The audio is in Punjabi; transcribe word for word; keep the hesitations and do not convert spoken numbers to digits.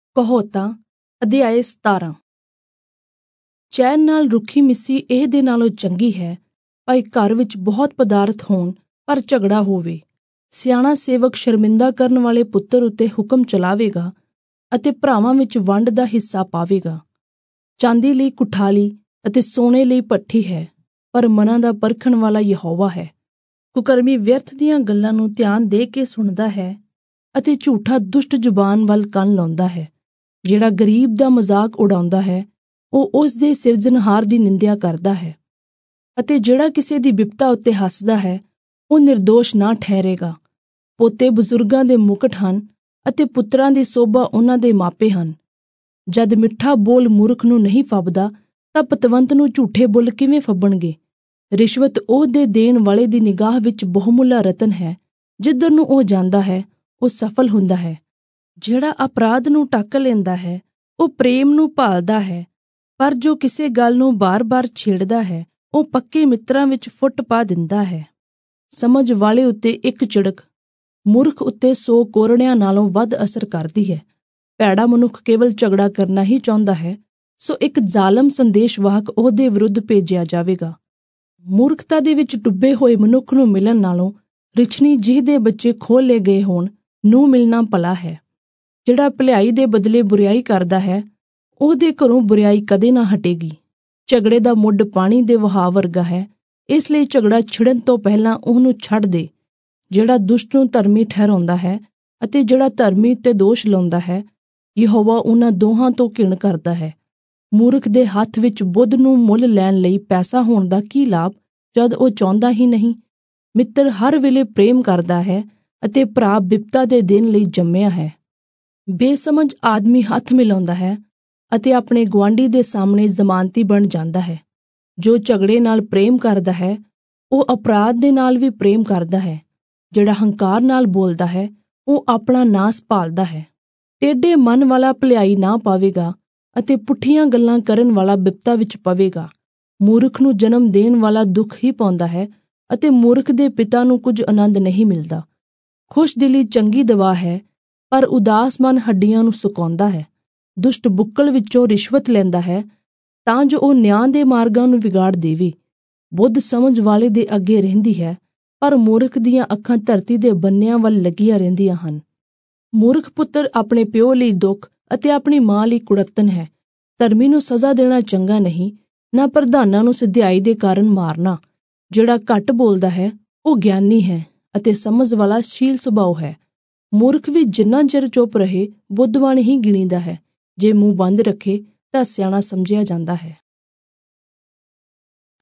ਕਹੋਤਾ ਅਧਿਆਇ ਸਤਾਰਾਂ। ਚੈਨ ਨਾਲ ਰੁੱਖੀ ਮਿੱਸੀ ਇਹ ਦੇ ਨਾਲੋਂ ਚੰਗੀ ਹੈ ਭਾਈ ਘਰ ਵਿੱਚ ਬਹੁਤ ਪਦਾਰਥ ਹੋਣ ਪਰ ਝਗੜਾ ਹੋਵੇ। ਸਿਆਣਾ ਸੇਵਕ ਸ਼ਰਮਿੰਦਾ ਕਰਨ ਵਾਲੇ ਪੁੱਤਰ ਉੱਤੇ ਹੁਕਮ ਚਲਾਵੇਗਾ ਅਤੇ ਭਰਾਵਾਂ ਵਿੱਚ ਵੰਡ ਦਾ ਹਿੱਸਾ ਪਾਵੇਗਾ। ਚਾਂਦੀ ਲਈ ਕੁਠਾਲੀ ਅਤੇ ਸੋਨੇ ਲਈ ਭੱਠੀ ਹੈ, ਪਰ ਮਨਾਂ ਦਾ ਪਰਖਣ ਵਾਲਾ ਯਹੋਵਾ ਹੈ। ਕੁਕਰਮੀ ਵਿਅਰਥ ਦੀਆਂ ਗੱਲਾਂ ਨੂੰ ਧਿਆਨ ਦੇ ਕੇ ਸੁਣਦਾ ਹੈ ਅਤੇ ਝੂਠਾ ਦੁਸ਼ਟ ਜ਼ੁਬਾਨ ਵੱਲ ਕੰਨ ਲਾਉਂਦਾ ਹੈ। ਜਿਹੜਾ ਗਰੀਬ ਦਾ ਮਜ਼ਾਕ ਉਡਾਉਂਦਾ ਹੈ ਉਹ ਉਸ ਦੇ ਸਿਰਜਣਹਾਰ ਦੀ ਨਿੰਦਿਆ ਕਰਦਾ ਹੈ, ਅਤੇ ਜਿਹੜਾ ਕਿਸੇ ਦੀ ਬਿਪਤਾ ਉੱਤੇ ਹੱਸਦਾ ਹੈ ਉਹ ਨਿਰਦੋਸ਼ ਨਾ ਠਹਿਰੇਗਾ। ਪੋਤੇ ਬਜ਼ੁਰਗਾਂ ਦੇ ਮੁਕਟ ਹਨ ਅਤੇ ਪੁੱਤਰਾਂ ਦੀ ਸੋਭਾ ਉਹਨਾਂ ਦੇ ਮਾਪੇ ਹਨ। ਜਦ ਮਿੱਠਾ ਬੋਲ ਮੂਰਖ ਨੂੰ ਨਹੀਂ ਫੱਬਦਾ ਤਾਂ ਪਤਵੰਤ ਨੂੰ ਝੂਠੇ ਬੁੱਲ ਕਿਵੇਂ ਫੱਬਣਗੇ। ਰਿਸ਼ਵਤ ਉਹ ਦੇ ਦੇਣ ਵਾਲੇ ਦੀ ਨਿਗਾਹ ਵਿੱਚ ਬਹੁਮੁੱਲਾ ਰਤਨ ਹੈ, ਜਿੱਧਰ ਨੂੰ ਉਹ ਜਾਂਦਾ ਹੈ ਉਹ ਸਫਲ ਹੁੰਦਾ ਹੈ। ਜਿਹੜਾ ਅਪਰਾਧ ਨੂੰ ਢੱਕ ਲੈਂਦਾ ਹੈ ਉਹ ਪ੍ਰੇਮ ਨੂੰ ਭਾਲਦਾ ਹੈ, ਪਰ ਜੋ ਕਿਸੇ ਗੱਲ ਨੂੰ ਬਾਰ-ਬਾਰ ਛੇੜਦਾ ਹੈ ਉਹ ਪੱਕੇ ਮਿੱਤਰਾਂ ਵਿੱਚ ਫੁੱਟ ਪਾ ਦਿੰਦਾ ਹੈ। ਸਮਝ ਵਾਲੇ ਉੱਤੇ ਇੱਕ ਝਿੜਕ ਮੂਰਖ ਉੱਤੇ ਸੌ ਕੋਰੜਿਆਂ ਨਾਲੋਂ ਵੱਧ ਅਸਰ ਕਰਦੀ ਹੈ। ਭੈੜਾ ਮਨੁੱਖ ਕੇਵਲ ਝਗੜਾ ਕਰਨਾ ਹੀ ਚਾਹੁੰਦਾ ਹੈ, ਸੋ ਇੱਕ ਜ਼ਾਲਮ ਸੰਦੇਸ਼ਵਾਹਕ ਉਹਦੇ ਵਿਰੁੱਧ ਭੇਜਿਆ ਜਾਵੇਗਾ। ਮੂਰਖਤਾ ਦੇ ਵਿੱਚ ਡੁੱਬੇ ਹੋਏ ਮਨੁੱਖ ਨੂੰ ਮਿਲਣ ਨਾਲੋਂ ਰਿਛਣੀ ਜਿਹਦੇ ਬੱਚੇ ਖੋਲ੍ਹੇ ਗਏ ਹੋਣ ਨੂੰ ਮਿਲਣਾ ਭਲਾ ਹੈ। ਜਿਹੜਾ ਭਲਾਈ ਦੇ ਬਦਲੇ ਬੁਰਿਆਈ ਕਰਦਾ ਹੈ ਉਹਦੇ ਘਰੋਂ ਬੁਰਿਆਈ ਕਦੇ ਨਾ ਹਟੇਗੀ। ਝਗੜੇ ਦਾ ਮੁੱਢ ਪਾਣੀ ਦੇ ਵਹਾਅ ਵਰਗਾ ਹੈ, ਇਸ ਲਈ ਝਗੜਾ ਛਿੜਨ ਤੋਂ ਪਹਿਲਾਂ ਉਹਨੂੰ ਛੱਡ ਦੇ। ਜਿਹੜਾ ਦੁਸ਼ਟ ਨੂੰ ਧਰਮੀ ਠਹਿਰਾਉਂਦਾ ਹੈ ਅਤੇ ਜਿਹੜਾ ਧਰਮੀ ਤੇ ਦੋਸ਼ ਲਾਉਂਦਾ ਹੈ, ਯਹੋਵਾ ਉਹਨਾਂ ਦੋਹਾਂ ਤੋਂ ਘਿਣ ਕਰਦਾ ਹੈ। ਮੂਰਖ ਦੇ ਹੱਥ ਵਿੱਚ ਬੁੱਧ ਨੂੰ ਮੁੱਲ ਲੈਣ ਲਈ ਪੈਸਾ ਹੋਣ ਦਾ ਕੀ ਲਾਭ ਜਦ ਉਹ ਚਾਹੁੰਦਾ ਹੀ ਨਹੀਂ। ਮਿੱਤਰ ਹਰ ਵੇਲੇ ਪ੍ਰੇਮ ਕਰਦਾ ਹੈ ਅਤੇ ਭਰਾ ਬਿਪਤਾ ਦੇ ਦਿਨ ਲਈ ਜੰਮਿਆ ਹੈ। ਬੇਸਮਝ ਆਦਮੀ ਹੱਥ ਮਿਲਾਉਂਦਾ ਹੈ ਅਤੇ ਆਪਣੇ ਗੁਆਂਢੀ ਦੇ ਸਾਹਮਣੇ ਜ਼ਮਾਨਤੀ ਬਣ ਜਾਂਦਾ ਹੈ। ਜੋ ਝਗੜੇ ਨਾਲ ਪ੍ਰੇਮ ਕਰਦਾ ਹੈ ਉਹ ਅਪਰਾਧ ਦੇ ਨਾਲ ਵੀ ਪ੍ਰੇਮ ਕਰਦਾ ਹੈ। ਜਿਹੜਾ ਹੰਕਾਰ ਨਾਲ ਬੋਲਦਾ ਹੈ ਉਹ ਆਪਣਾ ਨਾਸ ਭਾਲਦਾ ਹੈ। ਟੇਢੇ ਮਨ ਵਾਲਾ ਭਲਾਈ ਨਾ ਪਾਵੇਗਾ ਅਤੇ ਪੁੱਠੀਆਂ ਗੱਲਾਂ ਕਰਨ ਵਾਲਾ ਬਿਪਤਾ ਵਿੱਚ ਪਵੇਗਾ। ਮੂਰਖ ਨੂੰ ਜਨਮ ਦੇਣ ਵਾਲਾ ਦੁੱਖ ਹੀ ਪਾਉਂਦਾ ਹੈ ਅਤੇ ਮੂਰਖ ਦੇ ਪਿਤਾ ਨੂੰ ਕੁਝ ਆਨੰਦ ਨਹੀਂ ਮਿਲਦਾ। ਖੁਸ਼ ਦਿਲੀ ਚੰਗੀ ਦਵਾ ਹੈ, ਪਰ ਉਦਾਸ ਮਨ ਹੱਡੀਆਂ ਨੂੰ ਸੁਕਾਉਂਦਾ ਹੈ। ਦੁਸ਼ਟ ਬੁੱਕਲ ਵਿੱਚੋਂ ਰਿਸ਼ਵਤ ਲੈਂਦਾ ਹੈ ਤਾਂ ਜੋ ਉਹ ਨਿਆਂ ਦੇ ਮਾਰਗਾਂ ਨੂੰ ਵਿਗਾੜ ਦੇਵੇ। ਬੁੱਧ ਸਮਝ ਵਾਲੇ ਦੇ ਅੱਗੇ ਰਹਿੰਦੀ ਹੈ, ਪਰ ਮੂਰਖ ਦੀਆਂ ਅੱਖਾਂ ਧਰਤੀ ਦੇ ਬੰਨਿਆਂ ਵੱਲ ਲੱਗੀਆਂ ਰਹਿੰਦੀਆਂ ਹਨ। ਮੂਰਖ ਪੁੱਤਰ ਆਪਣੇ ਪਿਓ ਲਈ ਦੁੱਖ ਅਤੇ ਆਪਣੀ ਮਾਂ ਲਈ ਕੁੜੱਤਣ ਹੈ। ਧਰਮੀ ਨੂੰ ਸਜ਼ਾ ਦੇਣਾ ਚੰਗਾ ਨਹੀਂ, ਨਾ ਪ੍ਰਧਾਨਾਂ ਨੂੰ ਸਿਧਿਆਈ ਦੇ ਕਾਰਨ ਮਾਰਨਾ। ਜਿਹੜਾ ਘੱਟ ਬੋਲਦਾ ਹੈ ਉਹ ਗਿਆਨੀ ਹੈ ਅਤੇ ਸਮਝ ਵਾਲਾ ਸ਼ੀਲ ਸੁਭਾਅ ਹੈ। ਮੂਰਖ ਵੀ ਜਿੰਨਾ ਚਿਰ ਚੁੱਪ ਰਹੇ ਬੁੱਧਵਾਨ ਹੀ ਗਿਣੀਦਾ ਹੈ। ਜੇ ਮੂੰਹ ਬੰਦ ਰੱਖੇ ਤਾਂ ਸਿਆਣਾ ਸਮਝਿਆ ਜਾਂਦਾ ਹੈ।